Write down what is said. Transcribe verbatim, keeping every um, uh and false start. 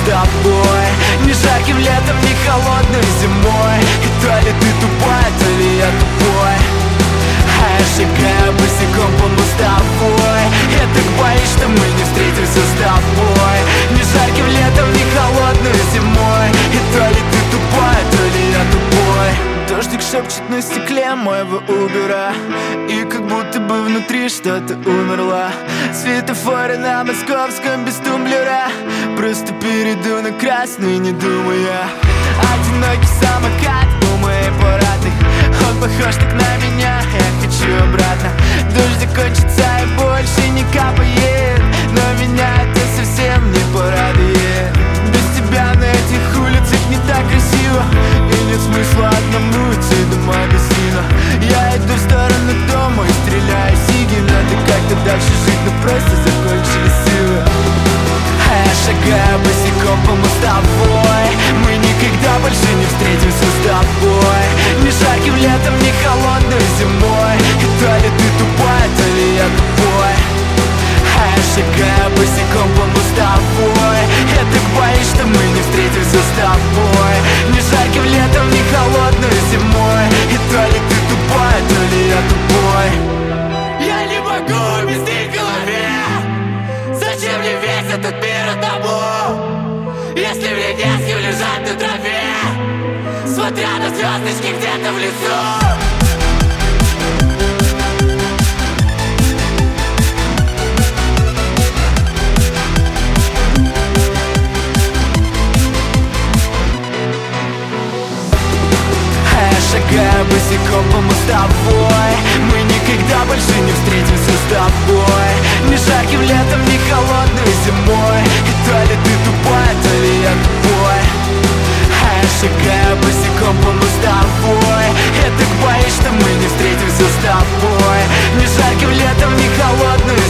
тобой. Не жарким летом, не холодной зимой. И то ли ты тупая, то ли я тупой. А я шагаю босиком по мостовой. Я так боюсь, что мы не встретимся с тобой. Не жарким летом, не холодной зимой. И то ли ты тупая, то ли я тупой. Дождик шепчет на стекле моего Убера, и как будто бы внутри что-то умерло. Светофоры на московском без тумблера. Просто перейду на красный, не думая. Одинокий самокат у моей парады. Он похож так на меня, я хочу обратно. Дождь закончится и больше не капает, но меня это совсем не порадует. Без тебя на этих улицах не так красиво, и нет смысла одному идти до магазина. Я иду в сторону дома и стреляю сиги. Надо как-то дальше жить, но просто закончились силы. А я шагаю босиком по мостовой. Мы никогда больше не встретимся с тобой. Не жарким летом, не холодной зимой. И то ли ты тупая, то ли я тупой. А я шагаю босиком по мостовой. Я так боюсь, что мы не встретимся с тобой. Не жарким летом, не холодной зимой. И то ли ты тупая, то ли я тупой. Я не могу вместить в голове. Зачем мне весь этот мир одному, если мне не с кем лежать на траве, смотря на звездочки где-то в лесу? Шагаю босиком по мостовой. Мы никогда больше не встретимся с тобой. Не жарким летом, не холодной зимой. И то ли ты тупая, то ли я тупой. А я шагаю босиком по мостовой. Я так боюсь, что мы не встретимся с тобой. Не жарким летом, не холодной